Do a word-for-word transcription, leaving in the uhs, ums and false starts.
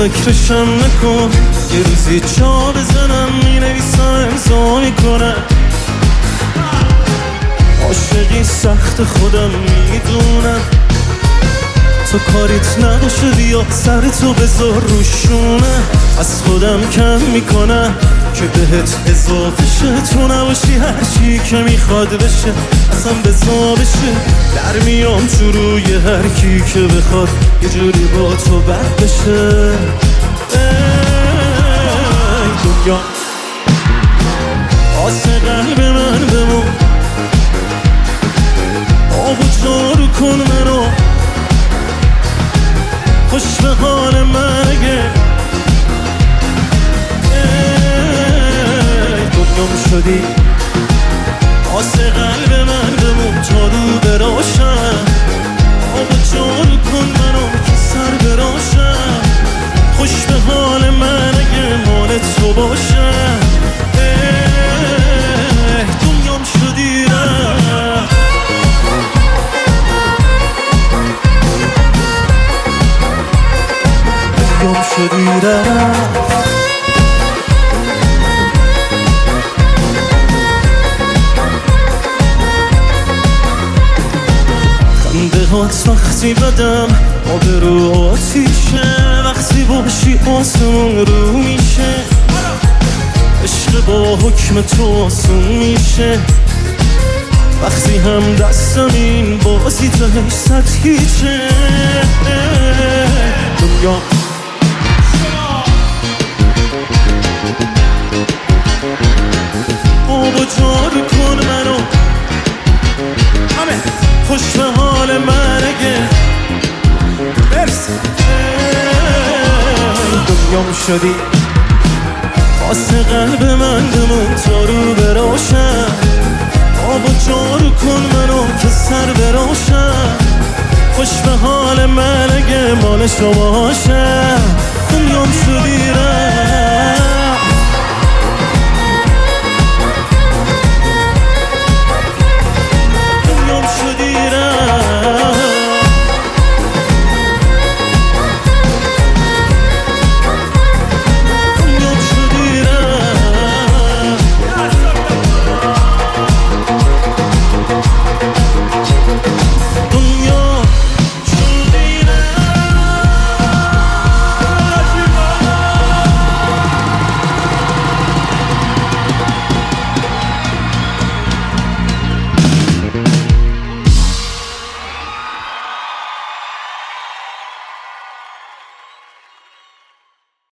فکرشم نکن، یه روزی جا بزنم مینویسم امضا میکنم. عاشقی سخت خودم میدونم، تو کاریت نباشه بیا سر تو بذار روشونه. از خودم کم میکنم که بهت اضافه شه، تو نباشی هرچی که میخواد بشه اصلا بزا بشه. در میام تو روی هر کی که بخواد یه جوری با تو بد بشه. ای دنیا آسه قلب من بمون، آب و جارو کن منو، خوش به حال من اگه دنیام شدی. آسه قلب من بمون تا رو براشم، آب و جارو کن منو که سر براشم. خوش به حال من اگه مال تو باشم. دنیام شدی رفت، دنیام شدی رفت. خنده هات وقتی بدم آب رو آتیشه، وقتی باشی آسمون رو میشه. عشق با حکم تو آسون میشه، وقتی هم دستم این بازی تهش سطحیچه. دنیا آب و جارو کن منو، همه خوش به حال من اگه برس. دنیام شدی واسه قلب من بمون تا رو براشم، آب و جارو کن منو که سر براشم. خوش به حال من اگه مال شما باشم. دنیام شدی